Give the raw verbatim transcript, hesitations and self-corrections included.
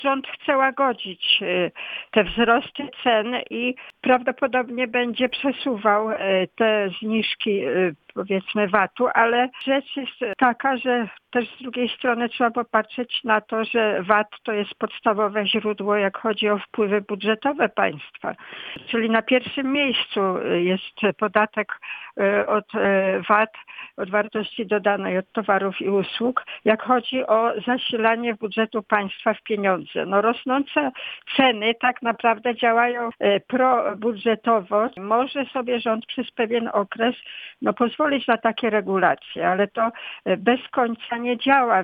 Rząd chce łagodzić y, te wzrosty cen i prawdopodobnie będzie przesuwał y, te zniżki y, powiedzmy vatu, ale rzecz jest taka, że też z drugiej strony trzeba popatrzeć na to, że vat to jest podstawowe źródło, jak chodzi o wpływy budżetowe państwa. Czyli na pierwszym miejscu jest podatek od vat, od wartości dodanej od towarów i usług, jak chodzi o zasilanie budżetu państwa w pieniądze. No, rosnące ceny tak naprawdę działają probudżetowo. Może sobie rząd przez pewien okres no, pozwolić na takie regulacje, ale to bez końca nie działa.